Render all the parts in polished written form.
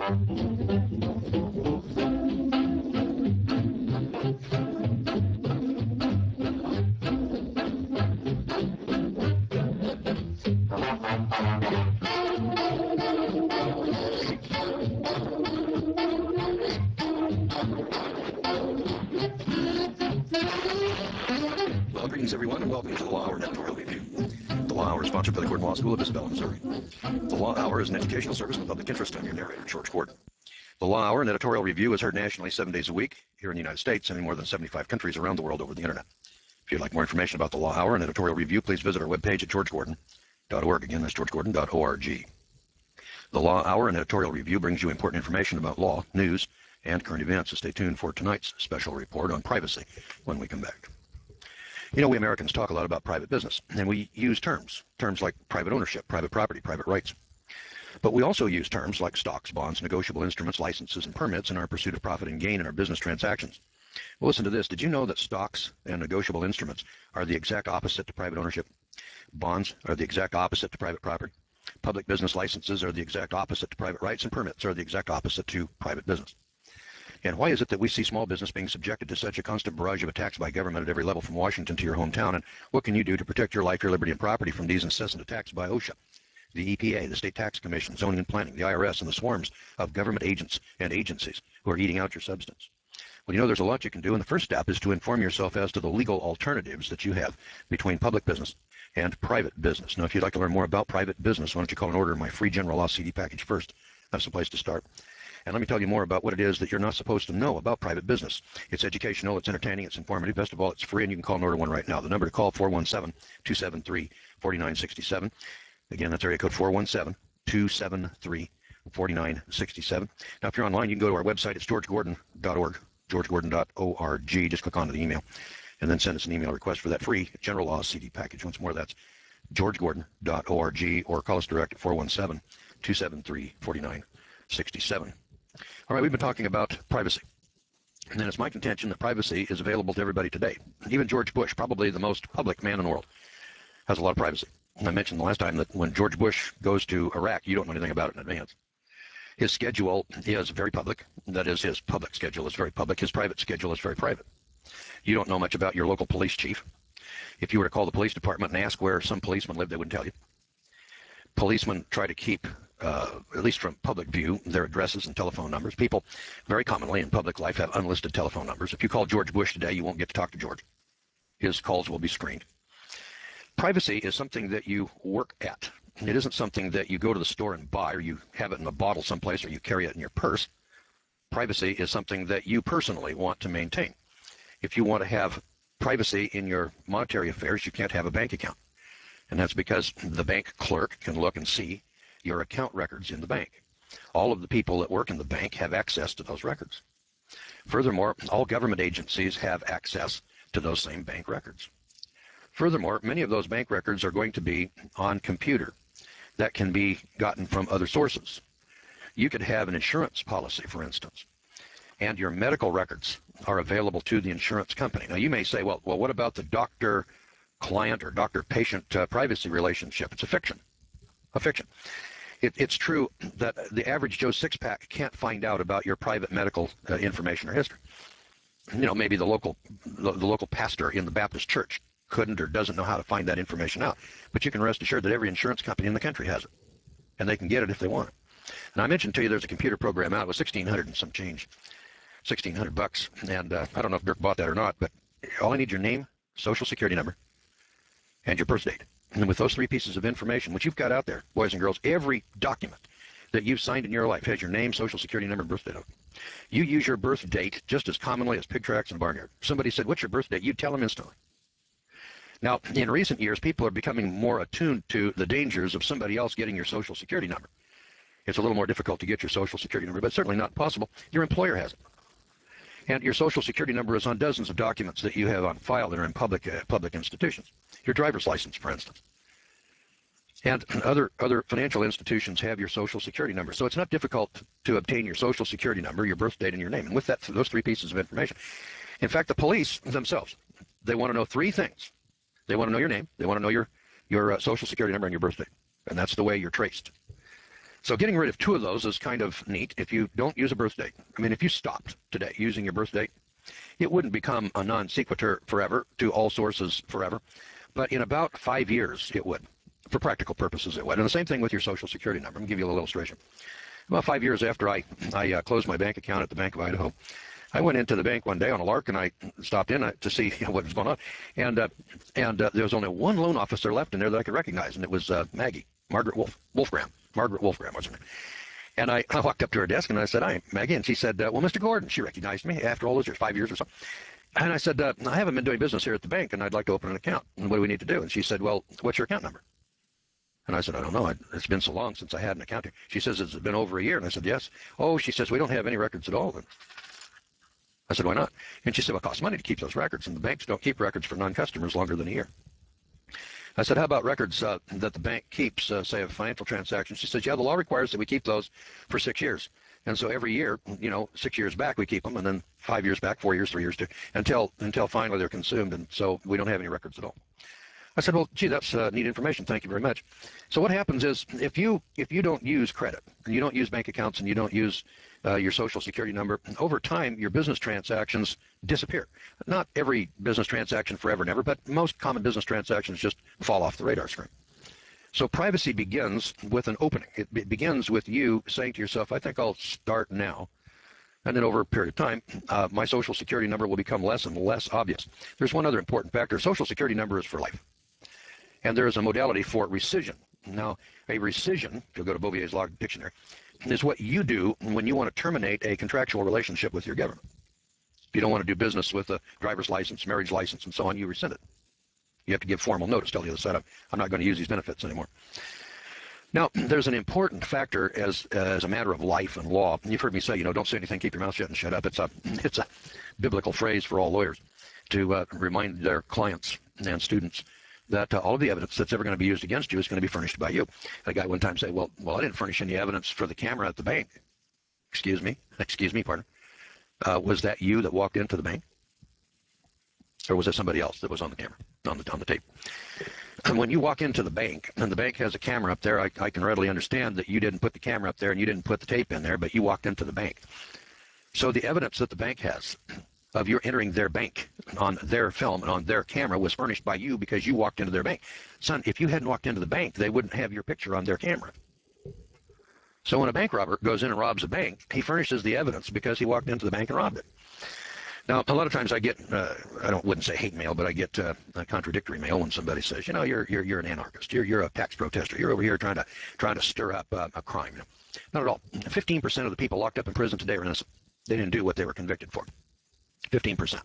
Well, greetings everyone, and welcome to the Law Hour Editorial Review. The Law Hour is sponsored by the Gordon Law School of Isabella, Missouri. The Law Hour is an educational service in the public interest. I'm your narrator, George Gordon. The Law Hour, an editorial review, is heard nationally 7 days a week here in the United States and in more than 75 countries around the world over the internet. If you'd like more information about the Law Hour and editorial review, please visit our webpage at georgegordon.org. Again, that's georgegordon.org. The Law Hour and editorial review brings you important information about law, news, and current events. So stay tuned for tonight's special report on privacy when we come back. You know, we Americans talk a lot about private business, and we use terms like private ownership, private property, private rights. But we also use terms like stocks, bonds, negotiable instruments, licenses, and permits in our pursuit of profit and gain in our business transactions. Well, listen to this. Did you know that stocks and negotiable instruments are the exact opposite to private ownership? Bonds are the exact opposite to private property. Public business licenses are the exact opposite to private rights, and permits are the exact opposite to private business. And why is it that we see small business being subjected to such a constant barrage of attacks by government at every level from Washington to your hometown? And what can you do to protect your life, your liberty, and property from these incessant attacks by OSHA, the EPA, the State Tax Commission, Zoning and Planning, the IRS, and the swarms of government agents and agencies who are eating out your substance? Well, you know, there's a lot you can do, and the first step is to inform yourself as to the legal alternatives that you have between public business and private business. Now, if you'd like to learn more about private business, why don't you call and order my free General Law CD package first? That's the place to start. And let me tell you more about what it is that you're not supposed to know about private business. It's educational, it's entertaining, it's informative. Best of all, it's free, and you can call and order one right now. The number to call, 417-273-4967. Again, that's area code 417-273-4967. Now, if you're online, you can go to our website. It's georgegordon.org, georgegordon.org. Just click onto the email and then send us an email request for that free General Law CD package. Once more, that's georgegordon.org, or call us direct at 417-273-4967. All right, we've been talking about privacy. And it's my contention that privacy is available to everybody today. Even George Bush, probably the most public man in the world, has a lot of privacy. And I mentioned the last time that when George Bush goes to Iraq, you don't know anything about it in advance. His schedule is very public. That is, his public schedule is very public. His private schedule is very private. You don't know much about your local police chief. If you were to call the police department and ask where some policemen live, they wouldn't tell you. Policemen try to keep, at least from public view, their addresses and telephone numbers. People very commonly in public life have unlisted telephone numbers. If you call George Bush today, you won't get to talk to George. His calls will be screened. Privacy is something that you work at. It isn't something that you go to the store and buy, or you have it in a bottle someplace, or you carry it in your purse. Privacy is something that you personally want to maintain. If you want to have privacy in your monetary affairs, you can't have a bank account. And that's because the bank clerk can look and see your account records in the bank. All of the people that work in the bank have access to those records. Furthermore, all government agencies have access to those same bank records. Furthermore, many of those bank records are going to be on computer that can be gotten from other sources. You could have an insurance policy, for instance, and your medical records are available to the insurance company. Now, you may say, well, what about the doctor-client or doctor-patient privacy relationship? It's a fiction. It's true that the average Joe Sixpack can't find out about your private medical information or history. You know, maybe the local pastor in the Baptist church couldn't or doesn't know how to find that information out. But you can rest assured that every insurance company in the country has it, and they can get it if they want it. And I mentioned to you there's a computer program out with $1,600 and some change, $1,600, and I don't know if Dirk bought that or not, but all I need is your name, social security number, and your birth date. And with those three pieces of information, which you've got out there, boys and girls, every document that you've signed in your life has your name, social security number, and birth date on it. You use your birth date just as commonly as pig tracks and barnyard. If somebody said, what's your birth date? You tell them instantly. Now, in recent years, people are becoming more attuned to the dangers of somebody else getting your social security number. It's a little more difficult to get your social security number, but certainly not impossible. Your employer has it. And your social security number is on dozens of documents that you have on file that are in public institutions. Your driver's license, for instance. And other financial institutions have your social security number. So it's not difficult to obtain your social security number, your birth date, and your name. And with that, those three pieces of information. In fact, the police themselves, they want to know three things. They want to know your name. They want to know your social security number and your birth date. And that's the way you're traced. So getting rid of two of those is kind of neat. If you don't use a birth date, I mean, if you stopped today using your birth date, it wouldn't become a non sequitur forever to all sources forever. But in about 5 years, it would. For practical purposes, it would. And the same thing with your Social Security number. I'm going to give you a little illustration. About 5 years after I closed my bank account at the Bank of Idaho, I went into the bank one day on a lark, and I stopped in to see what was going on. And there was only one loan officer left in there that I could recognize, and it was Maggie, Margaret Wolfgram. Margaret Wolfgram was her name. And I walked up to her desk, and I said, "Hi, Maggie." And she said, "Well, Mr. Gordon." She recognized me after all those years, 5 years or so. And I said, "I haven't been doing business here at the bank, and I'd like to open an account. And what do we need to do?" And she said, "Well, what's your account number?" And I said, "I don't know. It's been so long since I had an account here." She says, "Has it been over a year?" And I said, "Yes." "Oh," she says, "we don't have any records at all." I said, "Why not?" And she said, "Well, it costs money to keep those records, and the banks don't keep records for non-customers longer than a year." I said, "How about records that the bank keeps, say, of financial transactions?" She said, "Yeah, the law requires that we keep those for 6 years. And so every year, 6 years back, we keep them, and then 5 years back, 4 years, 3 years, until finally they're consumed, and so we don't have any records at all." I said, "Well, gee, that's neat information. Thank you very much." So what happens is if you don't use credit, and you don't use bank accounts, and you don't use your Social Security number, over time your business transactions disappear. Not every business transaction forever and ever, but most common business transactions just fall off the radar screen. So privacy begins with an opening. It begins with you saying to yourself, "I think I'll start now." And then over a period of time, my Social Security number will become less and less obvious. There's one other important factor. Social Security number is for life. And there is a modality for rescission. Now, a rescission, if you'll go to Bovier's Law Dictionary, is what you do when you want to terminate a contractual relationship with your government. If you don't want to do business with a driver's license, marriage license, and so on, you rescind it. You have to give formal notice, tell the other side, "I'm not going to use these benefits anymore." Now, there's an important factor as a matter of life and law. And you've heard me say, don't say anything, keep your mouth shut and shut up. It's a biblical phrase for all lawyers to remind their clients and students that all of the evidence that's ever going to be used against you is going to be furnished by you. A guy one time said, well, I didn't furnish any evidence for the camera at the bank. Excuse me, partner. Was that you that walked into the bank? Or was it somebody else that was on the camera, on the tape? And when you walk into the bank, and the bank has a camera up there, I can readily understand that you didn't put the camera up there and you didn't put the tape in there, but you walked into the bank. So the evidence that the bank has of your entering their bank on their film and on their camera was furnished by you because you walked into their bank. Son, if you hadn't walked into the bank, they wouldn't have your picture on their camera. So when a bank robber goes in and robs a bank, he furnishes the evidence because he walked into the bank and robbed it. Now, a lot of times I get, wouldn't say hate mail, but I get contradictory mail when somebody says, you're an anarchist, you're a tax protester, you're over here trying to stir up a crime. Not at all. 15% of the people locked up in prison today are innocent. They didn't do what they were convicted for. 15%.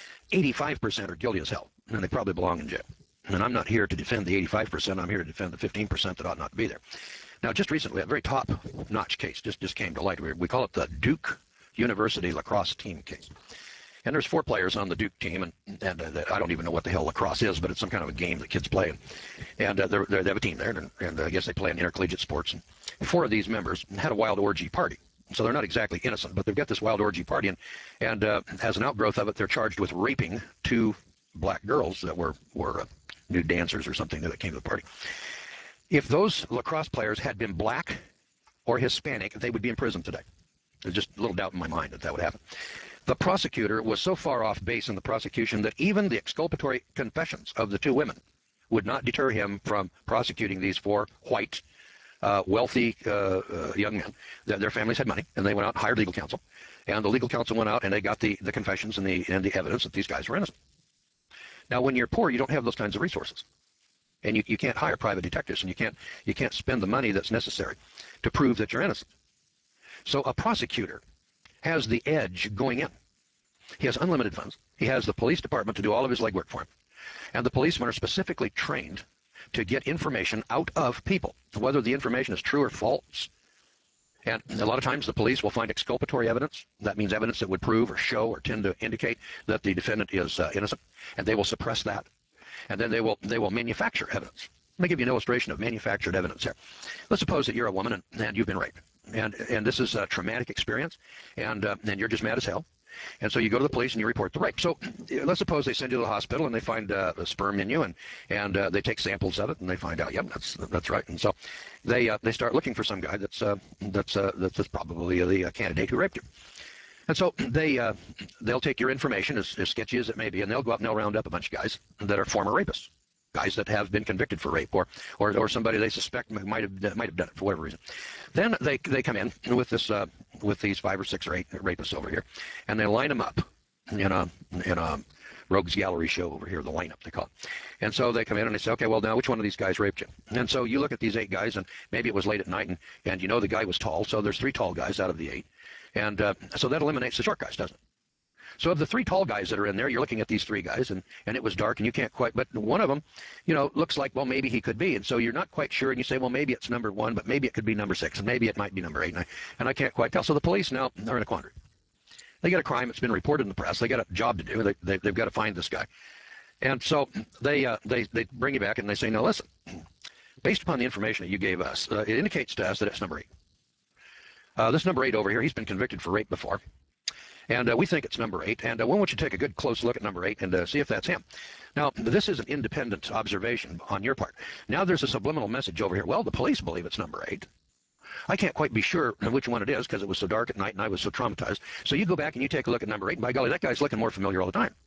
85% are guilty as hell, and they probably belong in jail. And I'm not here to defend the 85%. I'm here to defend the 15% that ought not to be there. Now, just recently, a very top-notch case just came to light. We call it the Duke University lacrosse team case. And there's 4 players on the Duke team, and I don't even know what the hell lacrosse is, but it's some kind of a game that kids play. And they have a team there, and I guess they play in intercollegiate sports. And 4 of these members had a wild orgy party. So they're not exactly innocent, but they've got this wild orgy party, and as an outgrowth of it, they're charged with raping 2 black girls that were nude dancers or something that came to the party. If those lacrosse players had been black or Hispanic, they would be in prison today. There's just a little doubt in my mind that would happen. The prosecutor was so far off base in the prosecution that even the exculpatory confessions of the 2 women would not deter him from prosecuting these 4 white, wealthy young men. Their families had money, and they went out and hired legal counsel. And the legal counsel went out and they got the confessions and the evidence that these guys were innocent. Now, when you're poor, you don't have those kinds of resources. And you can't hire private detectives, and you can't spend the money that's necessary to prove that you're innocent. So a prosecutor has the edge going in. He has unlimited funds. He has the police department to do all of his legwork for him. And the policemen are specifically trained to get information out of people, whether the information is true or false. And a lot of times the police will find exculpatory evidence. That means evidence that would prove or show or tend to indicate that the defendant is innocent. And they will suppress that. And then they will manufacture evidence. Let me give you an illustration of manufactured evidence here. Let's suppose that you're a woman and you've been raped. And this is a traumatic experience, and you're just mad as hell. And so you go to the police and you report the rape. So let's suppose they send you to the hospital and they find a sperm in you, and they take samples of it and they find out, yep, that's right. And so they start looking for some guy that's probably the candidate who raped you. And so they'll take your information, as sketchy as it may be, and they'll go out and they'll round up a bunch of guys that are former rapists, guys that have been convicted for rape, or somebody they suspect might have done it for whatever reason. Then they come in with these 5 or 6 or 8 rapists over here, and they line them up in a rogues gallery show over here, the lineup they call it. And so they come in and they say, okay, well, now which one of these guys raped you? And so you look at these 8 guys, and maybe it was late at night, and you know the guy was tall, so there's 3 tall guys out of the 8. And so that eliminates the short guys, doesn't it? So of the 3 tall guys that are in there, you're looking at these 3 guys, and it was dark, and you can't quite, but one of them, looks like, well, maybe he could be. And so you're not quite sure, and you say, well, maybe it's number 1, but maybe it could be number 6, and maybe it might be number 8, and I can't quite tell. So the police now are in a quandary. They got a crime that's been reported in the press. They got a job to do. They've got to find this guy. And so they bring you back, and they say, no, listen, based upon the information that you gave us, it indicates to us that it's number 8. This number 8 over here, he's been convicted for rape before. And we think it's number 8. And we want you to take a good close look at number 8 and see if that's him. Now, this is an independent observation on your part. Now there's a subliminal message over here. Well, the police believe it's number 8. I can't quite be sure which one it is because it was so dark at night and I was so traumatized. So you go back and you take a look at number 8, and by golly, that guy's looking more familiar all the time.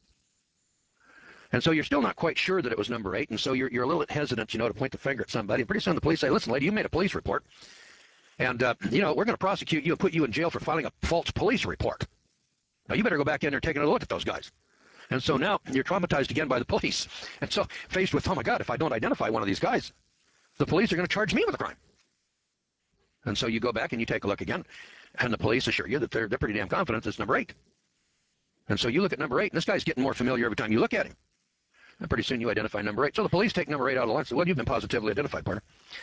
And so you're still not quite sure that it was number 8, and so you're a little hesitant, to point the finger at somebody. And pretty soon the police say, listen, lady, you made a police report. And, we're going to prosecute you and put you in jail for filing a false police report. Now, you better go back in there and take a look at those guys. And so now you're traumatized again by the police. And so faced with, oh, my God, if I don't identify one of these guys, the police are going to charge me with a crime. And so you go back and you take a look again, and the police assure you that they're pretty damn confident it's number 8. And so you look at number 8, and this guy's getting more familiar every time you look at him. And pretty soon you identify number 8. So the police take number 8 out of the line and say, well, you've been positively identified, partner.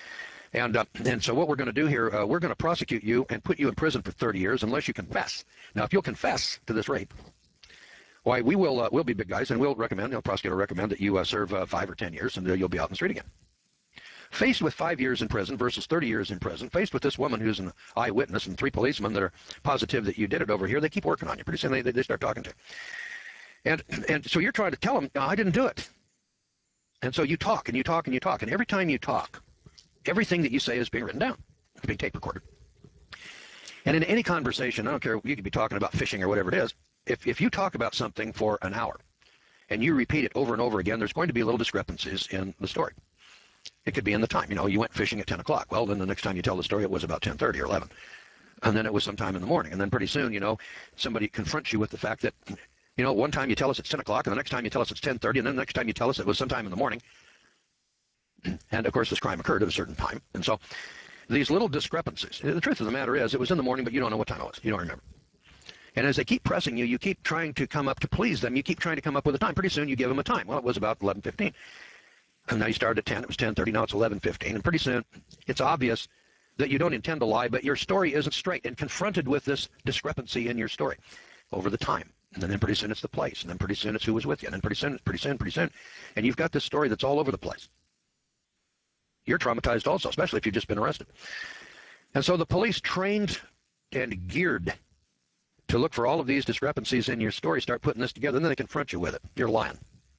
And so what we're going to do here, we're going to prosecute you and put you in prison for 30 years unless you confess. Now, if you'll confess to this rape, why, we'll be big guys, and we'll recommend, the prosecutor will recommend that you serve 5 or 10 years, and you'll be out in the street again. Faced with 5 years in prison versus 30 years in prison, faced with this woman who's an eyewitness and 3 policemen that are positive that you did it over here, they keep working on you. Pretty soon they start talking to you. And so you're trying to tell them, no, I didn't do it. And so you talk, and you talk, and you talk, and every time you talk, everything that you say is being written down. It's being tape recorded. And in any conversation, I don't care, you could be talking about fishing or whatever it is, if you talk about something for an hour and you repeat it over and over again, there's going to be little discrepancies in the story. It could be in the time. You went fishing at 10 o'clock. Well, then the next time you tell the story, it was about 10:30 or 11. And then it was sometime in the morning. And then pretty soon, somebody confronts you with the fact that, one time you tell us it's 10 o'clock, and the next time you tell us it's 10:30, and then the next time you tell us it was sometime in the morning. And, of course, this crime occurred at a certain time. And so these little discrepancies, the truth of the matter is it was in the morning, but you don't know what time it was. You don't remember. And as they keep pressing you, you keep trying to come up to please them. You keep trying to come up with a time. Pretty soon you give them a time. Well, it was about 11:15. And now you started at 10. It was 10:30. Now it's 11:15. And pretty soon it's obvious that you don't intend to lie, but your story isn't straight. And confronted with this discrepancy in your story over the time. And then pretty soon it's the place. And then pretty soon it's who was with you. And then pretty soon. And you've got this story that's all over the place. You're traumatized also, especially if you've just been arrested. And so the police, trained and geared to look for all of these discrepancies in your story, start putting this together, and then they confront you with it. You're lying.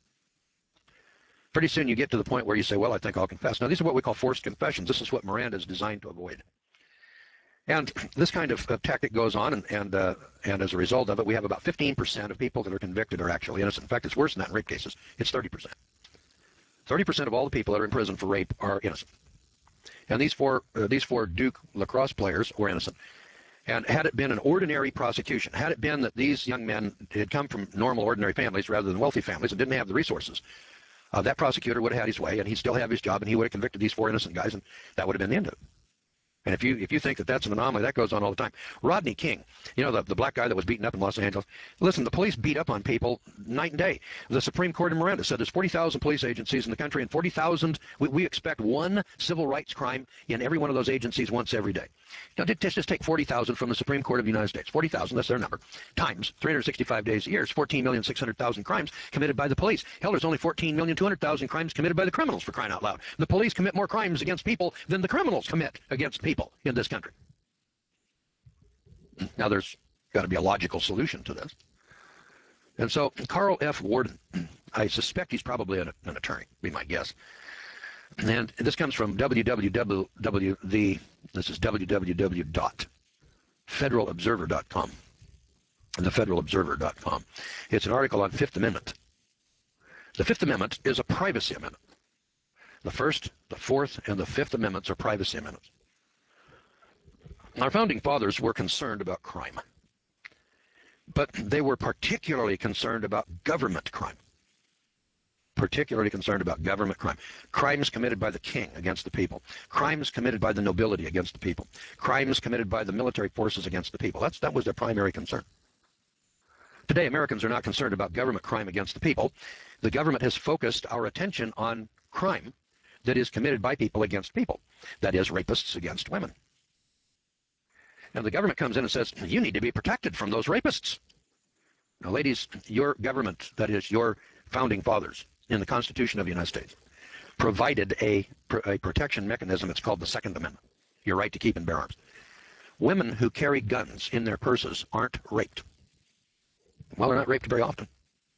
Pretty soon you get to the point where you say, well, I think I'll confess. Now, these are what we call forced confessions. This is what Miranda is designed to avoid. And this kind of tactic goes on, and as a result of it, we have about 15% of people that are convicted are actually innocent. In fact, it's worse than that in rape cases. It's 30%. 30% of all the people that are in prison for rape are innocent. And these four Duke lacrosse players were innocent. And had it been an ordinary prosecution, had it been that these young men had come from normal, ordinary families rather than wealthy families and didn't have the resources, that prosecutor would have had his way, and he'd still have his job, and he would have convicted these 4 innocent guys, and that would have been the end of it. And if you think that that's an anomaly, that goes on all the time. Rodney King, the black guy that was beaten up in Los Angeles. Listen, the police beat up on people night and day. The Supreme Court in Miranda said there's 40,000 police agencies in the country, and 40,000, we expect one civil rights crime in every one of those agencies once every day. Now, just take 40,000 from the Supreme Court of the United States. 40,000, that's their number, times 365 days a year. It's 14,600,000 crimes committed by the police. Hell, there's only 14,200,000 crimes committed by the criminals, for crying out loud. The police commit more crimes against people than the criminals commit against people in this country. Now, there's got to be a logical solution to this. And so Carl F. Worden, I suspect he's probably an attorney, be my guess. And this comes from www.federalobserver.com. thefederalobserver.com. It's an article on Fifth Amendment. The Fifth Amendment is a privacy amendment. The First, the Fourth, and the Fifth Amendments are privacy amendments. Our founding fathers were concerned about crime, but they were particularly concerned about government crime. Particularly concerned about government crime. Crimes committed by the king against the people. Crimes committed by the nobility against the people. Crimes committed by the military forces against the people. That was their primary concern. Today, Americans are not concerned about government crime against the people. The government has focused our attention on crime that is committed by people against people. That is, rapists against women. And the government comes in and says, you need to be protected from those rapists. Now, ladies, your government, that is, your founding fathers in the Constitution of the United States, provided a protection mechanism. It's called the Second Amendment, your right to keep and bear arms. Women who carry guns in their purses aren't raped. Well, they're not raped very often.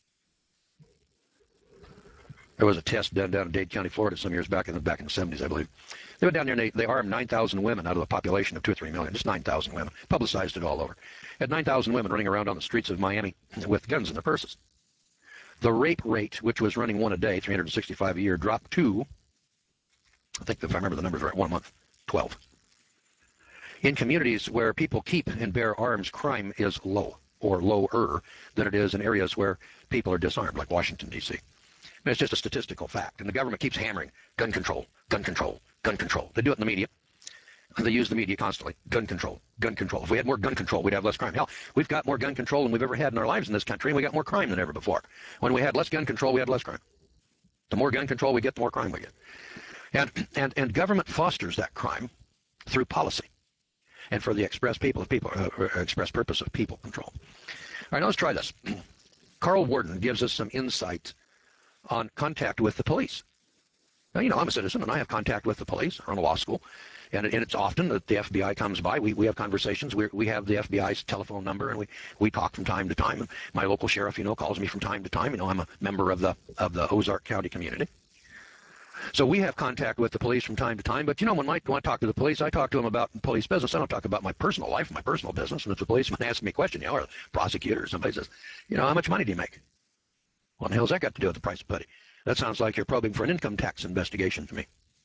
There was a test done down in Dade County, Florida, some years back in the 70s, I believe. They went down there and they armed 9,000 women out of a population of 2 or 3 million, just 9,000 women. Publicized it all over. Had 9,000 women running around on the streets of Miami with guns in their purses. The rape rate, which was running one a day, 365 a year, dropped to, I think if I remember the numbers right, 1 month, 12. In communities where people keep and bear arms, crime is low or lower than it is in areas where people are disarmed, like Washington, D.C. It's just a statistical fact. And the government keeps hammering gun control, gun control, gun control. They do it in the media. They use the media constantly. Gun control, gun control. If we had more gun control, we'd have less crime. Hell, we've got more gun control than we've ever had in our lives in this country, and we got more crime than ever before. When we had less gun control, we had less crime. The more gun control we get, the more crime we get. And government fosters that crime through policy and for the express purpose of people control. All right, now let's try this. Carl Worden gives us some insight on contact with the police. Now, you know, I'm a citizen, and I have contact with the police. I'm in law school, and it's often that the FBI comes by. We have conversations. We have the FBI's telephone number, and we talk from time to time. And my local sheriff, you know, calls me from time to time. You know, I'm a member of the Ozark County community. So we have contact with the police from time to time. But, you know, when I talk to the police, I talk to them about police business. I don't talk about my personal life, my personal business. And if the policeman asks me a question, you know, or the prosecutor or somebody says, you know, how much money do you make? What the hell's that got to do with the price of putty? That sounds like you're probing for an income tax investigation to me.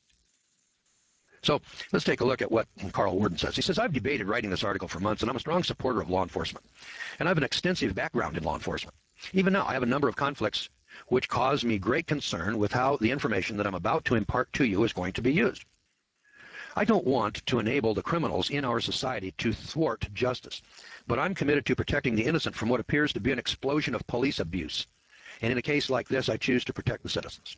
So let's take a look at what Carl Worden says. He says, I've debated writing this article for months, and I'm a strong supporter of law enforcement. And I have an extensive background in law enforcement. Even now, I have a number of conflicts which cause me great concern with how the information that I'm about to impart to you is going to be used. I don't want to enable the criminals in our society to thwart justice, but I'm committed to protecting the innocent from what appears to be an explosion of police abuse. And in a case like this, I choose to protect the citizens.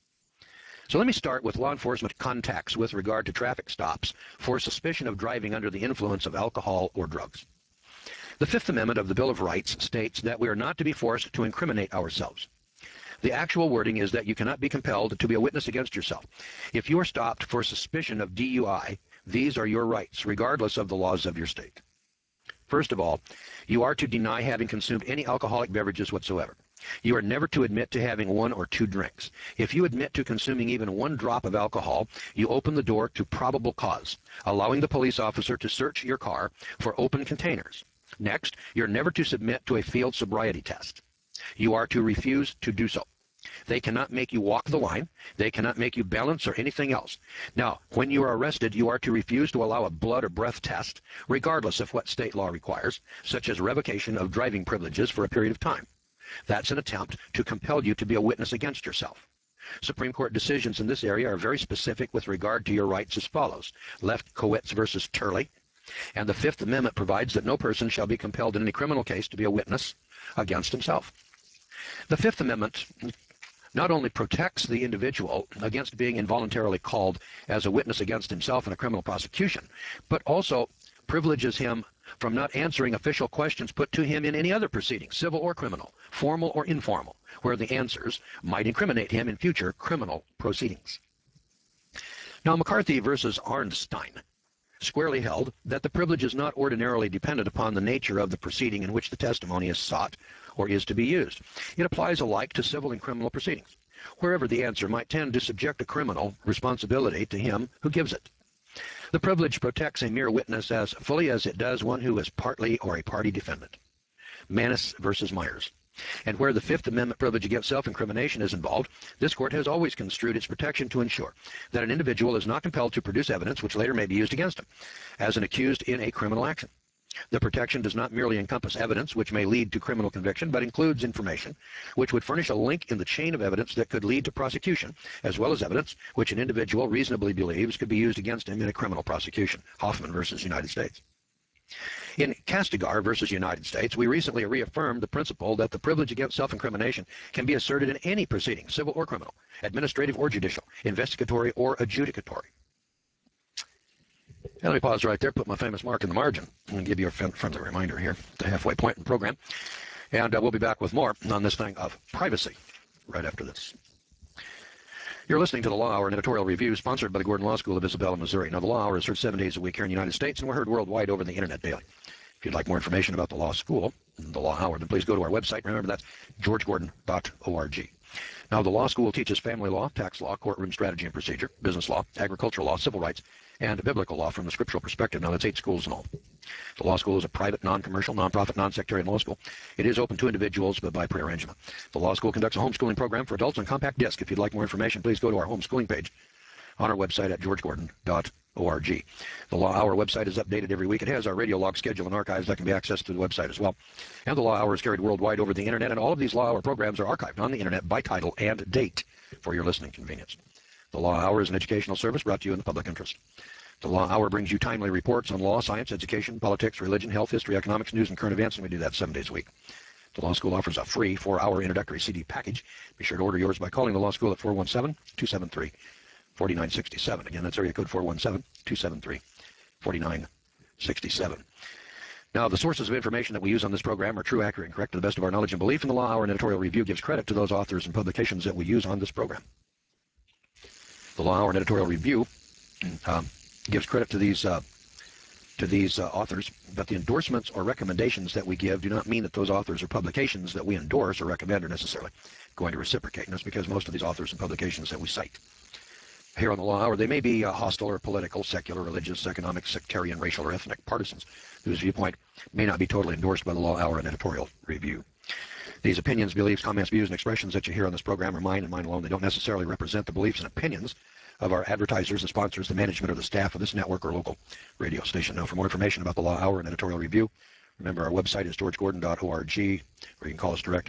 So let me start with law enforcement contacts with regard to traffic stops for suspicion of driving under the influence of alcohol or drugs. The Fifth Amendment of the Bill of Rights states that we are not to be forced to incriminate ourselves. The actual wording is that you cannot be compelled to be a witness against yourself. If you are stopped for suspicion of DUI, these are your rights, regardless of the laws of your state. First of all, you are to deny having consumed any alcoholic beverages whatsoever. You are never to admit to having 1 or 2 drinks. If you admit to consuming even 1 drop of alcohol, you open the door to probable cause, allowing the police officer to search your car for open containers. Next, you're never to submit to a field sobriety test. You are to refuse to do so. They cannot make you walk the line. They cannot make you balance or anything else. Now, when you are arrested, you are to refuse to allow a blood or breath test, regardless of what state law requires, such as revocation of driving privileges for a period of time. That's an attempt to compel you to be a witness against yourself. Supreme Court decisions in this area are very specific with regard to your rights as follows. Lefkowitz versus Turley. And the Fifth Amendment provides that no person shall be compelled in any criminal case to be a witness against himself. The Fifth Amendment not only protects the individual against being involuntarily called as a witness against himself in a criminal prosecution, but also privileges him from not answering official questions put to him in any other proceeding, civil or criminal, formal or informal, where the answers might incriminate him in future criminal proceedings. Now, McCarthy versus Arnstein squarely held that the privilege is not ordinarily dependent upon the nature of the proceeding in which the testimony is sought or is to be used. It applies alike to civil and criminal proceedings, wherever the answer might tend to subject a criminal responsibility to him who gives it. The privilege protects a mere witness as fully as it does one who is partly or a party defendant. Manus versus Myers. And where the Fifth Amendment privilege against self-incrimination is involved, this court has always construed its protection to ensure that an individual is not compelled to produce evidence which later may be used against him as an accused in a criminal action. The protection does not merely encompass evidence which may lead to criminal conviction, but includes information which would furnish a link in the chain of evidence that could lead to prosecution, as well as evidence which an individual reasonably believes could be used against him in a criminal prosecution. Hoffman versus United States. In Castigar versus United States, we recently reaffirmed the principle that the privilege against self-incrimination can be asserted in any proceeding, civil or criminal, administrative or judicial, investigatory or adjudicatory. And let me pause right there, put my famous mark in the margin, and give you a friendly reminder here, the halfway point in the program. And we'll be back with more on this thing of privacy right after this. You're listening to the Law Hour, an editorial review sponsored by the Gordon Law School of Isabella, Missouri. Now, the Law Hour is heard 7 days a week here in the United States, and we're heard worldwide over the internet daily. If you'd like more information about the Law School, the Law Hour, then please go to our website. Remember, that's georgegordon.org. Now, the law school teaches family law, tax law, courtroom strategy and procedure, business law, agricultural law, civil rights, and biblical law from the scriptural perspective. Now, that's 8 schools in all. The law school is a private, non-commercial, non-profit, non-sectarian law school. It is open to individuals, but by prearrangement. The law school conducts a homeschooling program for adults on compact disc. If you'd like more information, please go to our homeschooling page on our website at georgegordon.org. The Law Hour website is updated every week. It has our radio log schedule and archives that can be accessed through the website as well. And the Law Hour is carried worldwide over the internet, and all of these Law Hour programs are archived on the internet by title and date for your listening convenience. The Law Hour is an educational service brought to you in the public interest. The Law Hour brings you timely reports on law, science, education, politics, religion, health, history, economics, news, and current events, and we do that 7 days a week. The Law School offers a free 4-hour introductory CD package. Be sure to order yours by calling the Law School at 417-273-4967. Again, that's area code 417-273-4967. Now, the sources of information that we use on this program are true, accurate, and correct to the best of our knowledge and belief, and the Law Hour and editorial review gives credit to those authors and publications that we use on this program. The Law Hour and editorial review gives credit to these authors, but the endorsements or recommendations that we give do not mean that those authors or publications that we endorse or recommend are necessarily going to reciprocate. And that's because most of these authors and publications that we cite here on the Law Hour, they may be hostile or political, secular, religious, economic, sectarian, racial, or ethnic partisans whose viewpoint may not be totally endorsed by the Law Hour and editorial review. These opinions, beliefs, comments, views, and expressions that you hear on this program are mine and mine alone. They don't necessarily represent the beliefs and opinions of our advertisers, the sponsors, the management, or the staff of this network or local radio station. Now, for more information about the Law Hour and editorial review, remember our website is georgegordon.org, or you can call us direct at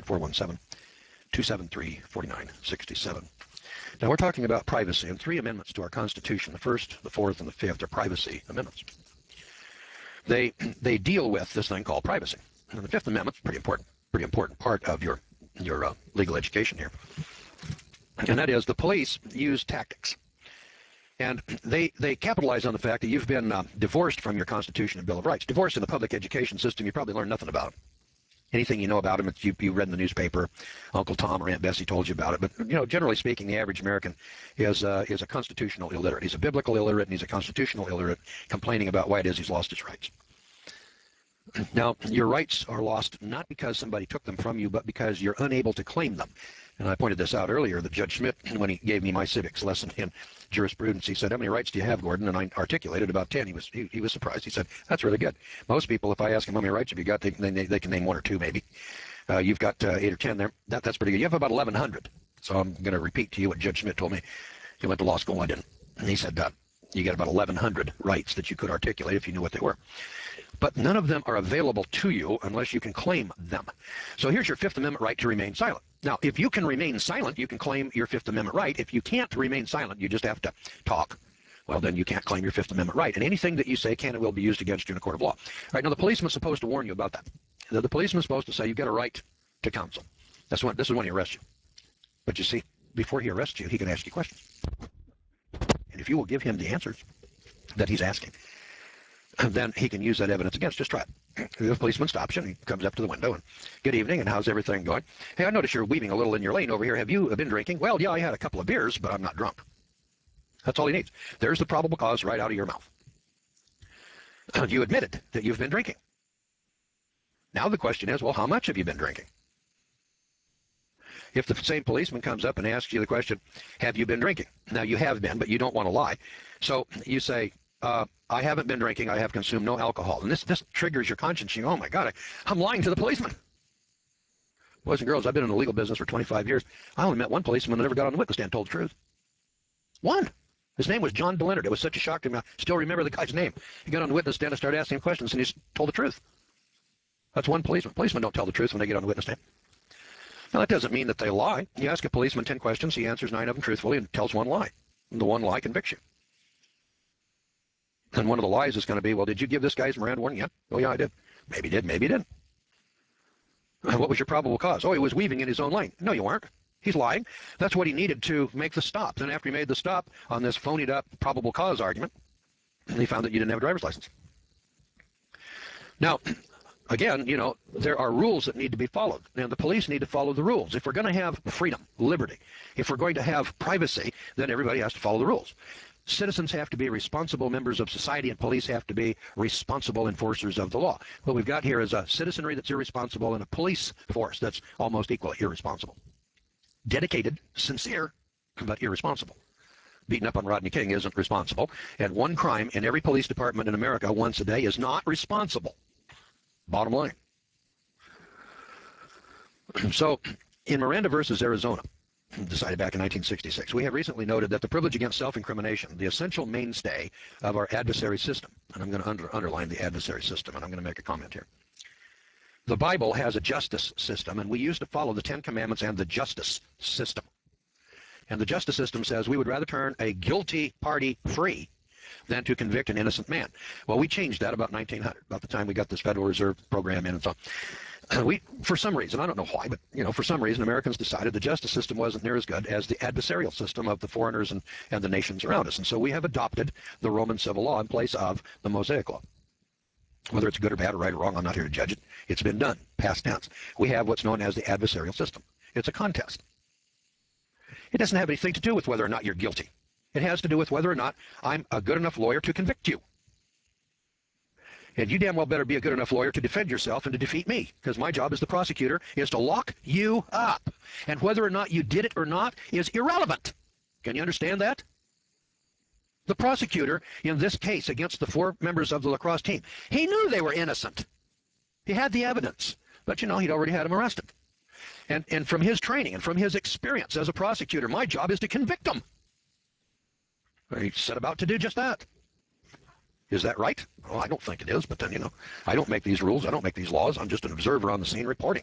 417-273-4967. Now, we're talking about privacy and 3 amendments to our Constitution. The first, the fourth, and the fifth are privacy amendments. They deal with this thing called privacy. And the Fifth Amendment is a pretty important part of your legal education here. And that is the police use tactics. And they capitalize on the fact that you've been divorced from your Constitution and Bill of Rights. Divorced in the public education system, you probably learned nothing about them. Anything you know about them, you read in the newspaper, Uncle Tom or Aunt Bessie told you about it. But, generally speaking, the average American is a constitutional illiterate. He's a biblical illiterate, and he's a constitutional illiterate, complaining about why it is he's lost his rights. Now, your rights are lost not because somebody took them from you, but because you're unable to claim them. And I pointed this out earlier that Judge Schmidt, when he gave me my civics lesson in jurisprudence, he said, "How many rights do you have, Gordon?" And I articulated about 10. He was surprised. He said, "That's really good. Most people, if I ask them how many rights have you got, they can name 1 or 2 maybe. You've got 8 or 10 there. That's pretty good. You have about 1,100. So I'm going to repeat to you what Judge Schmidt told me. He went to law school. I didn't. And he said, you got about 1,100 rights that you could articulate if you knew what they were. But none of them are available to you unless you can claim them. So here's your Fifth Amendment right to remain silent. Now, if you can remain silent, you can claim your Fifth Amendment right. If you can't remain silent, you just have to talk. Well, then you can't claim your Fifth Amendment right. And anything that you say can and will be used against you in a court of law. All right, now the policeman's supposed to warn you about that. The policeman's supposed to say you've got a right to counsel. This is when he arrests you. But you see, before he arrests you, he can ask you questions. And if you will give him the answers that he's asking, then he can use that evidence against. Just try it. The policeman stops you, and he comes up to the window, and good evening, and how's everything going? Hey, I notice you're weaving a little in your lane over here. Have you been drinking? Well, yeah, I had a couple of beers, but I'm not drunk. That's all he needs. There's the probable cause right out of your mouth. You admitted that you've been drinking. Now the question is, well, how much have you been drinking? if the same policeman comes up and asks you the question, have you been drinking? Now, you have been, but you don't want to lie. So you say, I haven't been drinking. I have consumed no alcohol. And this triggers your conscience. You go, oh, my God, I'm lying to the policeman. Boys and girls, I've been in the legal business for 25 years. I only met one policeman that ever got on the witness stand and told the truth. One. His name was John DeLeonard. It was such a shock to me. I still remember the guy's name. He got on the witness stand and started asking him questions, and he told the truth. That's one policeman. Policemen don't tell the truth when they get on the witness stand. Now, that doesn't mean that they lie. You ask a policeman 10 questions, he answers 9 of them truthfully and tells one lie. And the one lie convicts you. And one of the lies is going to be, well, did you give this guy his Miranda warning? Yeah. Oh, yeah, I did. Maybe he did, maybe he didn't. What was your probable cause? Oh, he was weaving in his own lane. No, you weren't. He's lying. That's what he needed to make the stop. Then after he made the stop on this phonied up probable cause argument, he found that you didn't have a driver's license. Now, again, you know, there are rules that need to be followed, and the police need to follow the rules. If we're going to have freedom, liberty, if we're going to have privacy, then everybody has to follow the rules. Citizens have to be responsible members of society, and police have to be responsible enforcers of the law. What we've got here is a citizenry that's irresponsible and a police force that's almost equally irresponsible. Dedicated, sincere, but irresponsible. Beating up on Rodney King isn't responsible, and one crime in every police department in America once a day is not responsible. Bottom line. So, in Miranda versus Arizona, decided back in 1966, we have recently noted that the privilege against self-incrimination, the essential mainstay of our adversary system, and I'm going to underline the adversary system, and I'm going to make a comment here. The Bible has a justice system, and we used to follow the Ten Commandments and the justice system. And the justice system says we would rather turn a guilty party free than to convict an innocent man. Well, we changed that about 1900, about the time we got this Federal Reserve program in and so on. We, for some reason, I don't know why, but you know, for some reason, Americans decided the justice system wasn't near as good as the adversarial system of the foreigners and the nations around us. And so we have adopted the Roman civil law in place of the Mosaic law. Whether it's good or bad or right or wrong, I'm not here to judge it. It's been done, past tense. We have what's known as the adversarial system. It's a contest. It doesn't have anything to do with whether or not you're guilty. It has to do with whether or not I'm a good enough lawyer to convict you. And you damn well better be a good enough lawyer to defend yourself and to defeat me, because my job as the prosecutor is to lock you up. And whether or not you did it or not is irrelevant. Can you understand that? The prosecutor in this case against the 4 members of the lacrosse team, he knew they were innocent. He had the evidence, but you know, he'd already had them arrested. And from his training and from his experience as a prosecutor, my job is to convict them. He set about to do just that. Is that right? Well, I don't think it is, but then, you know, I don't make these rules. I don't make these laws. I'm just an observer on the scene reporting.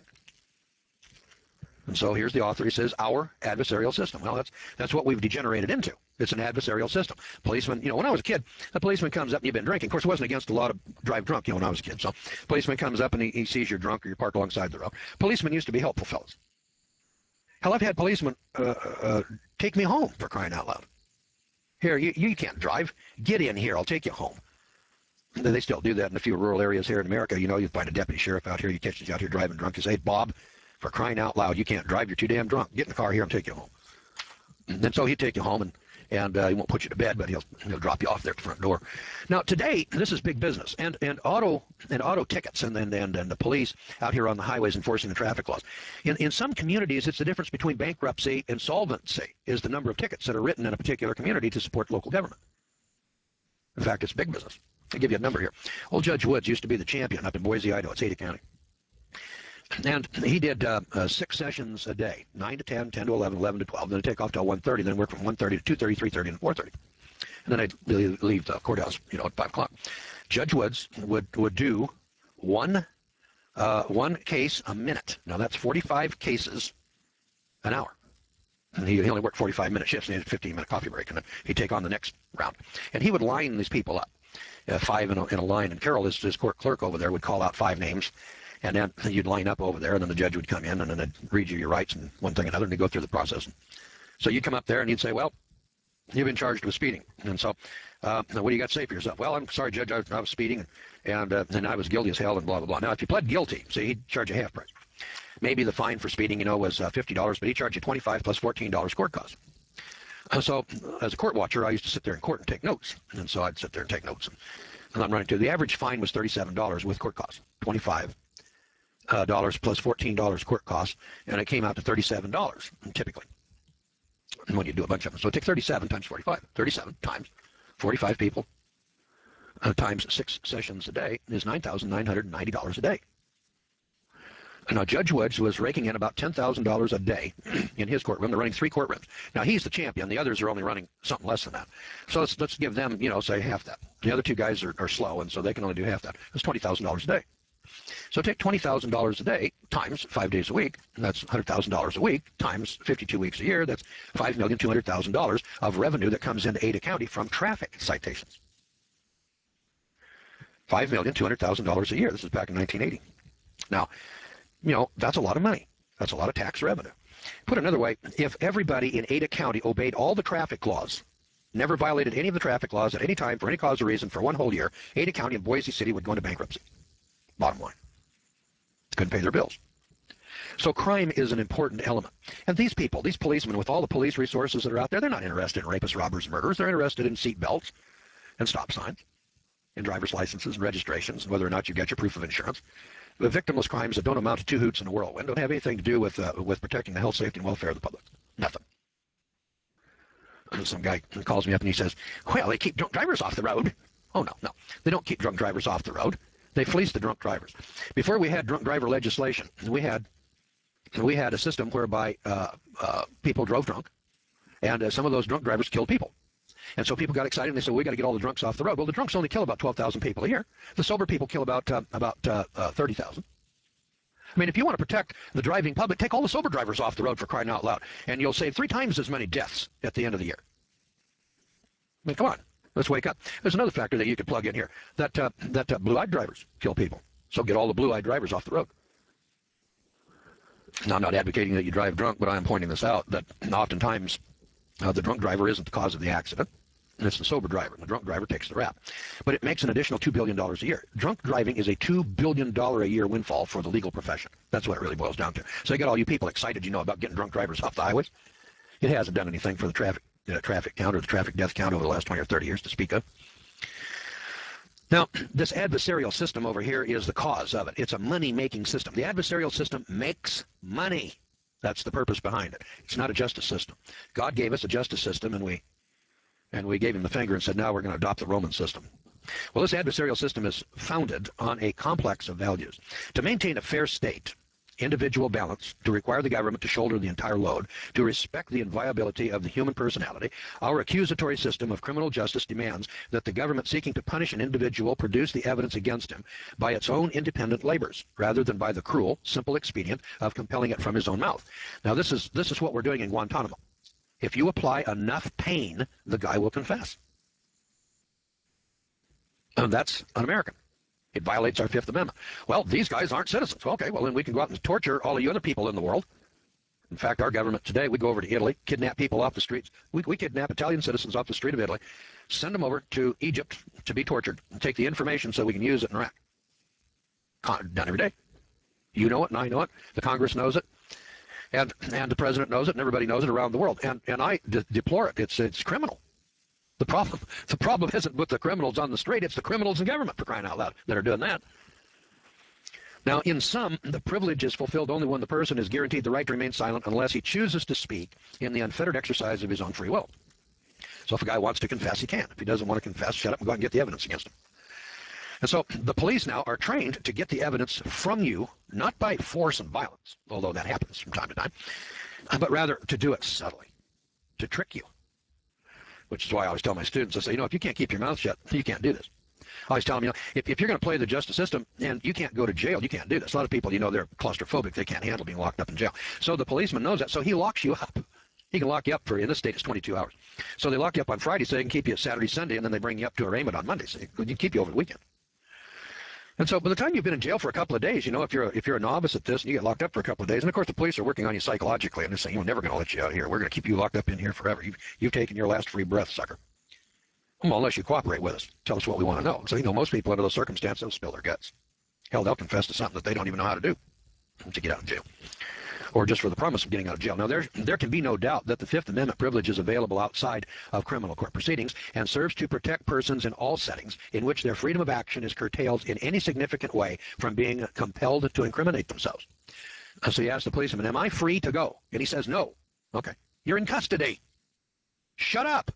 And so here's the author. He says, our adversarial system. Well, that's what we've degenerated into. It's an adversarial system. Policeman, you know, when I was a kid, a policeman comes up and you've been drinking. Of course, it wasn't against the law to drive drunk, you know, when I was a kid. So policeman comes up and he sees you're drunk or you're parked alongside the road. Policemen used to be helpful fellows. Hell, I've had policemen take me home, for crying out loud. Here, you can't drive. Get in here. I'll take you home. They still do that in a few rural areas here in America. You know, you find a deputy sheriff out here, you catch you out here driving drunk, you say, Bob, for crying out loud, you can't drive, you're too damn drunk. Get in the car here and take you home. And so he'd take you home, and he won't put you to bed, but he'll drop you off there at the front door. Now, today, this is big business, and auto tickets and the police out here on the highways enforcing the traffic laws. In some communities, it's the difference between bankruptcy and solvency is the number of tickets that are written in a particular community to support local government. In fact, it's big business. I'll give you a number here. Old Judge Woods used to be the champion up in Boise, Idaho. It's Ada County. And he did 6 sessions a day, 9 to 10, 10 to 11, 11 to 12. Then he'd take off till 1:30, then work from 1:30 to 2:30, 3:30, and 4:30. And then I'd leave the courthouse, you know, at 5 o'clock. Judge Woods would do one case a minute. Now, that's 45 cases an hour. And he only worked 45-minute shifts, and he had a 15-minute coffee break, and then he'd take on the next round. And he would line these people up, 5 in a line. And Carol, his court clerk over there, would call out 5 names, and then you'd line up over there, and then the judge would come in, and then they'd read you your rights and one thing and another, and they'd go through the process. So you'd come up there, and he'd say, well, you've been charged with speeding. And so what do you got to say for yourself? Well, I'm sorry, Judge, I was speeding, and I was guilty as hell, and blah, blah, blah. Now, if you pled guilty, see, he'd charge you half price. Maybe the fine for speeding, you know, was $50, but he charged you $25 plus $14 court costs. So as a court watcher, I used to sit there in court and take notes. And so I'd sit there and take notes. And I'm running through. The average fine was $37 with court costs, $25 dollars plus $14 court costs, and it came out to $37 typically when you do a bunch of them. So take 37 times 45. 37 times 45 people times 6 sessions a day is $9,990 a day. Now, Judge Woods was raking in about $10,000 a day in his courtroom. They're running 3 courtrooms. Now, he's the champion. The others are only running something less than that. So let's give them, say half that. The other 2 guys are slow, and so they can only do half that. That's $20,000 a day. So take $20,000 a day times 5 days a week. That's $100,000 a week times 52 weeks a year. That's $5,200,000 of revenue that comes into Ada County from traffic citations. $5,200,000 a year. This is back in 1980. Now, that's a lot of money. That's a lot of tax revenue. Put another way, if everybody in Ada County obeyed all the traffic laws, never violated any of the traffic laws at any time for any cause or reason for one whole year, Ada County and Boise City would go into bankruptcy. Bottom line. Couldn't pay their bills. So crime is an important element. And these people, these policemen with all the police resources that are out there, they're not interested in rapists, robbers, murderers. They're interested in seat belts and stop signs and driver's licenses and registrations and whether or not you get your proof of insurance. The victimless crimes that don't amount to 2 hoots in a whirlwind don't have anything to do with protecting the health, safety, and welfare of the public. Nothing. Some guy calls me up and he says, well, they keep drunk drivers off the road. Oh, no. They don't keep drunk drivers off the road. They fleece the drunk drivers. Before we had drunk driver legislation, we had a system whereby people drove drunk, and some of those drunk drivers killed people. And so people got excited and they said, we got to get all the drunks off the road. Well, the drunks only kill about 12,000 people a year. The sober people kill about 30,000. I mean, if you want to protect the driving public, take all the sober drivers off the road, for crying out loud, and you'll save 3 times as many deaths at the end of the year. I mean, come on. Let's wake up. There's another factor that you could plug in here, that blue-eyed drivers kill people. So get all the blue-eyed drivers off the road. Now, I'm not advocating that you drive drunk, but I am pointing this out, that oftentimes the drunk driver isn't the cause of the accident. It's the sober driver. The drunk driver takes the rap. But it makes an additional $2 billion a year. Drunk driving is a $2 billion a year windfall for the legal profession. That's what it really boils down to. So you get all you people excited, about getting drunk drivers off the highways. It hasn't done anything for the traffic count or the traffic death count over the last 20 or 30 years to speak of. Now, this adversarial system over here is the cause of it. It's a money-making system. The adversarial system makes money. That's the purpose behind it. It's not a justice system. God gave us a justice system, and we gave him the finger and said, now we're going to adopt the Roman system. Well, this adversarial system is founded on a complex of values. To maintain a fair state, individual balance, to require the government to shoulder the entire load, to respect the inviolability of the human personality, our accusatory system of criminal justice demands that the government seeking to punish an individual produce the evidence against him by its own independent labors, rather than by the cruel, simple expedient of compelling it from his own mouth. Now, this is what we're doing in Guantanamo. If you apply enough pain, the guy will confess. And that's un-American. It violates our Fifth Amendment. Well, these guys aren't citizens. Okay, well, then we can go out and torture all of you other people in the world. In fact, our government today, we go over to Italy, kidnap people off the streets. We kidnap Italian citizens off the street of Italy, send them over to Egypt to be tortured, and take the information so we can use it in Iraq. Done every day. You know it, and I know it. The Congress knows it. And the president knows it, and everybody knows it around the world. And I deplore it. It's criminal. The problem isn't with the criminals on the street. It's the criminals in government, for crying out loud, that are doing that. Now, in sum, the privilege is fulfilled only when the person is guaranteed the right to remain silent unless he chooses to speak in the unfettered exercise of his own free will. So if a guy wants to confess, he can. If he doesn't want to confess, shut up and go out and get the evidence against him. And so the police now are trained to get the evidence from you, not by force and violence, although that happens from time to time, but rather to do it subtly, to trick you. Which is why I always tell my students, I say, if you can't keep your mouth shut, you can't do this. I always tell them, if you're going to play the justice system and you can't go to jail, you can't do this. A lot of people, they're claustrophobic. They can't handle being locked up in jail. So the policeman knows that, so he locks you up. He can lock you up for, in this state, it's 22 hours. So they lock you up on Friday so they can keep you Saturday, Sunday, and then they bring you up to arraignment on Monday. So they can keep you over the weekend. And so by the time you've been in jail for a couple of days, if you're a novice at this and you get locked up for a couple of days, and of course the police are working on you psychologically, and they're saying, we're never going to let you out of here. We're going to keep you locked up in here forever. You've taken your last free breath, sucker. Well, unless you cooperate with us, tell us what we want to know. So, most people under those circumstances, they'll spill their guts. Hell, they'll confess to something that they don't even know how to do to get out of jail. or just for the promise of getting out of jail. Now, there can be no doubt that the Fifth Amendment privilege is available outside of criminal court proceedings and serves to protect persons in all settings in which their freedom of action is curtailed in any significant way from being compelled to incriminate themselves. So you ask the policeman, am I free to go? And he says, no. Okay. You're in custody. Shut up.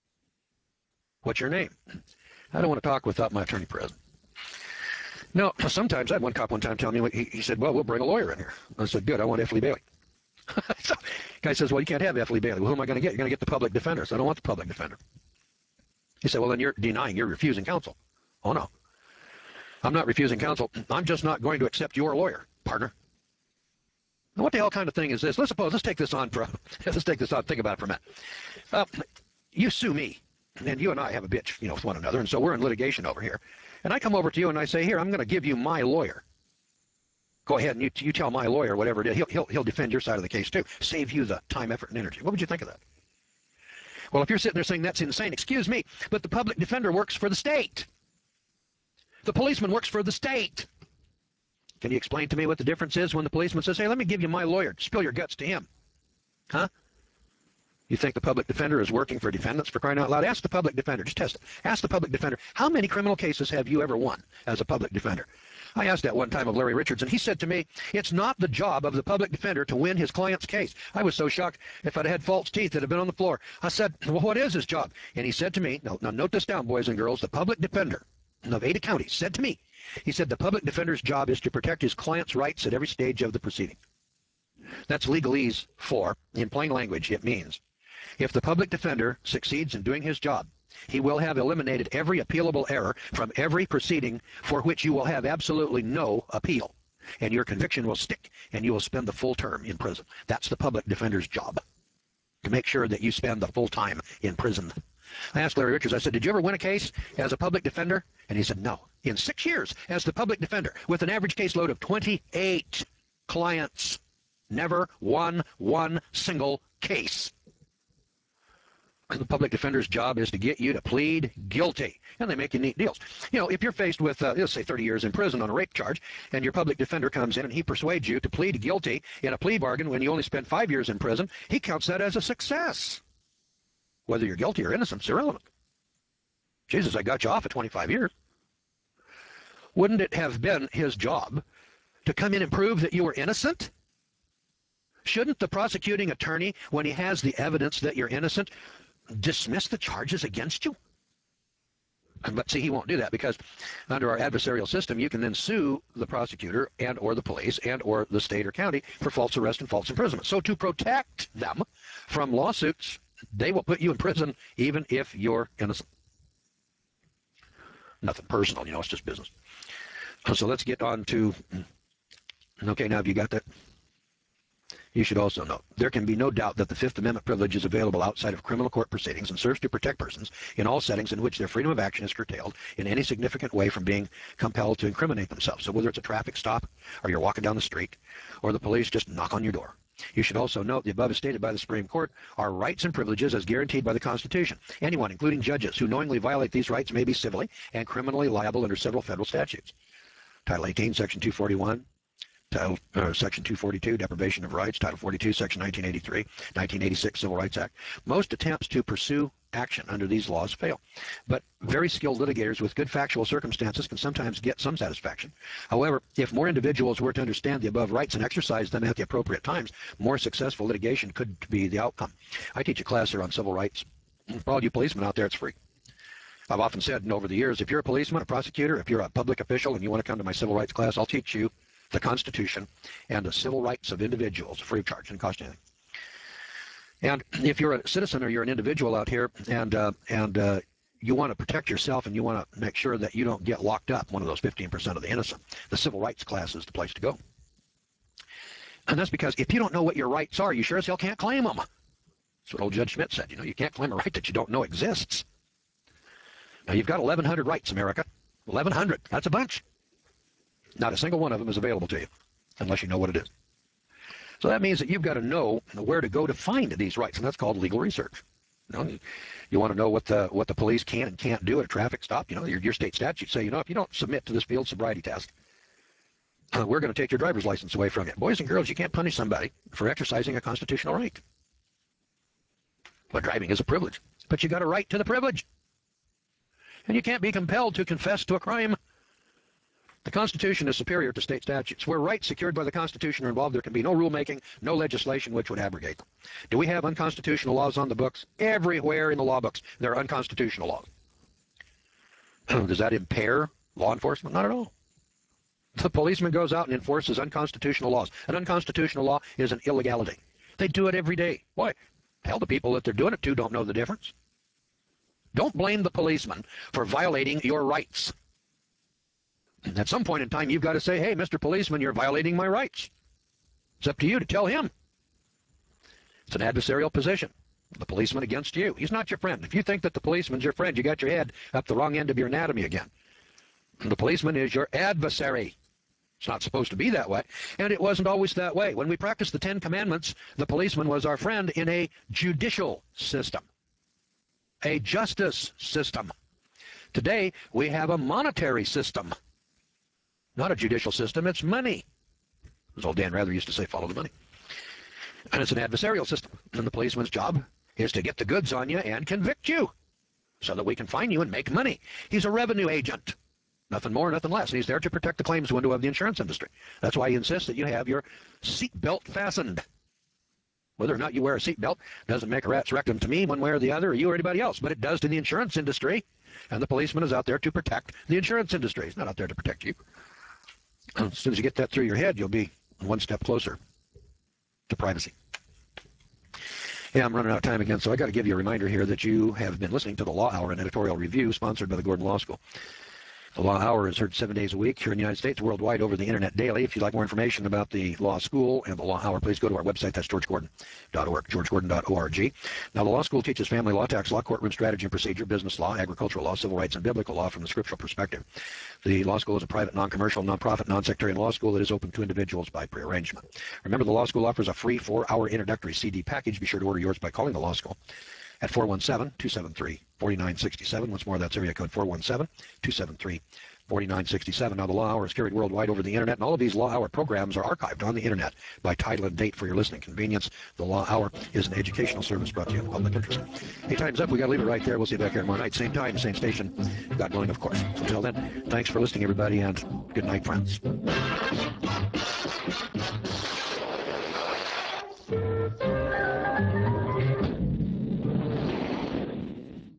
What's your name? I don't want to talk without my attorney present. No, sometimes I had one cop one time tell me, he said, well, we'll bring a lawyer in here. I said, good, I want F. Lee Bailey. So the guy says, well, you can't have F. Lee Bailey. Well, who am I going to get? You're going to get the public defender. So I don't want the public defender. He said, well, then you're denying, you're refusing counsel. Oh, no. I'm not refusing counsel. I'm just not going to accept your lawyer, partner. Now, what the hell kind of thing is this? Let's take this on think about it for a minute. You sue me, and you and I have a bitch, with one another, and so we're in litigation over here. And I come over to you and I say, here, I'm going to give you my lawyer. Go ahead and you tell my lawyer whatever it is. He'll defend your side of the case too. Save you the time, effort, and energy. What would you think of that? Well, if you're sitting there saying that's insane, excuse me, but the public defender works for the state. The policeman works for the state. Can you explain to me what the difference is when the policeman says, hey, let me give you my lawyer. Spill your guts to him. Huh? You think the public defender is working for defendants, for crying out loud? Ask the public defender. Just test it. Ask the public defender, how many criminal cases have you ever won as a public defender? I asked that one time of Larry Richards, and he said to me, it's not the job of the public defender to win his client's case. I was so shocked. If I'd had false teeth that had been on the floor. I said, well, what is his job? And he said to me, now note this down, boys and girls, the public defender of Ada County said to me, he said the public defender's job is to protect his client's rights at every stage of the proceeding. That's legalese for, in plain language, it means if the public defender succeeds in doing his job, he will have eliminated every appealable error from every proceeding for which you will have absolutely no appeal. And your conviction will stick, and you will spend the full term in prison. That's the public defender's job, to make sure that you spend the full time in prison. I asked Larry Richards, I said, did you ever win a case as a public defender? And he said, no. In 6 years as the public defender, with an average caseload of 28 clients, never won one single case. The public defender's job is to get you to plead guilty, and they make you neat deals. If you're faced with, let's say, 30 years in prison on a rape charge, and your public defender comes in and he persuades you to plead guilty in a plea bargain when you only spent 5 years in prison, he counts that as a success. Whether you're guilty or innocent is irrelevant. Jesus, I got you off at 25 years. Wouldn't it have been his job to come in and prove that you were innocent? Shouldn't the prosecuting attorney, when he has the evidence that you're innocent, dismiss the charges against you? But see, he won't do that, because under our adversarial system, you can then sue the prosecutor and or the police and or the state or county for false arrest and false imprisonment. So to protect them from lawsuits, they will put you in prison even if you're innocent. Nothing personal, it's just business. So let's get on to, okay, now have you got that? You should also know, there can be no doubt that the Fifth Amendment privilege is available outside of criminal court proceedings and serves to protect persons in all settings in which their freedom of action is curtailed in any significant way from being compelled to incriminate themselves. So whether it's a traffic stop, or you're walking down the street, or the police just knock on your door. You should also note the above is stated by the Supreme Court are rights and privileges as guaranteed by the Constitution. Anyone, including judges, who knowingly violate these rights may be civilly and criminally liable under several federal statutes. Title 18, Section 241. Section 242, Deprivation of Rights, Title 42, Section 1983, 1986 Civil Rights Act. Most attempts to pursue action under these laws fail, but very skilled litigators with good factual circumstances can sometimes get some satisfaction. However, if more individuals were to understand the above rights and exercise them at the appropriate times, more successful litigation could be the outcome. I teach a class here on civil rights. For all you policemen out there, it's free. I've often said, and over the years, if you're a policeman, a prosecutor, if you're a public official and you want to come to my civil rights class, I'll teach you the Constitution and the civil rights of individuals, free of charge, and cost anything. And if you're a citizen or you're an individual out here and you want to protect yourself and you want to make sure that you don't get locked up, one of those 15% of the innocent, the civil rights class is the place to go. And that's because if you don't know what your rights are, you sure as hell can't claim them. That's what old Judge Schmidt said. You can't claim a right that you don't know exists. Now, you've got 1,100 rights, America. 1,100. That's a bunch. Not a single one of them is available to you unless you know what it is. So that means that you've got to know where to go to find these rights, and that's called legal research. You want to know what the police can and can't do at a traffic stop. Your state statutes say, if you don't submit to this field sobriety test, we're going to take your driver's license away from you. Boys and girls, you can't punish somebody for exercising a constitutional right. But driving is a privilege. But you got a right to the privilege. And you can't be compelled to confess to a crime. The Constitution is superior to state statutes. Where rights secured by the Constitution are involved, there can be no rulemaking, no legislation which would abrogate them. Do we have unconstitutional laws on the books? Everywhere in the law books, there are unconstitutional laws. Does that impair law enforcement? Not at all. The policeman goes out and enforces unconstitutional laws. An unconstitutional law is an illegality. They do it every day. Why? Hell, the people that they're doing it to don't know the difference. Don't blame the policeman for violating your rights. At some point in time, you've got to say, hey, Mr. Policeman, you're violating my rights. It's up to you to tell him. It's an adversarial position. The policeman against you. He's not your friend. If you think that the policeman's your friend, you got your head up the wrong end of your anatomy again. The policeman is your adversary. It's not supposed to be that way, and it wasn't always that way. When we practiced the Ten Commandments, the policeman was our friend in a judicial system, a justice system. Today, we have a monetary system. Not a judicial system, it's money. As old Dan Rather used to say, follow the money. And it's an adversarial system. And the policeman's job is to get the goods on you and convict you so that we can fine you and make money. He's a revenue agent. Nothing more, nothing less. And he's there to protect the claims window of the insurance industry. That's why he insists that you have your seatbelt fastened. Whether or not you wear a seatbelt doesn't make a rat's rectum to me one way or the other, or you or anybody else, but it does to the insurance industry. And the policeman is out there to protect the insurance industry. He's not out there to protect you. As soon as you get that through your head, you'll be one step closer to privacy. Yeah, I'm running out of time again, so I got to give you a reminder here that you have been listening to the Law Hour, an editorial review sponsored by the Gordon Law School. The Law Hour is heard 7 days a week here in the United States, worldwide over the internet daily. If you'd like more information about the Law School and the Law Hour, please go to our website. That's georgegordon.org, georgegordon.org. Now, the Law School teaches family law, tax law, courtroom strategy and procedure, business law, agricultural law, civil rights, and biblical law from the scriptural perspective. The Law School is a private, non-commercial, non-profit, non-sectarian law school that is open to individuals by prearrangement. Remember, the Law School offers a free 4-hour introductory CD package. Be sure to order yours by calling the Law School at 417-273-4967. Once more, that's area code 417-273-4967. Now, the Law Hour is carried worldwide over the internet, and all of these Law Hour programs are archived on the internet by title and date for your listening convenience. The Law Hour is an educational service brought to you in public interest. Hey, time's up. We got to leave it right there. We'll see you back here tomorrow night, same time, same station. God willing, of course. So until then, thanks for listening, everybody, and good night, friends.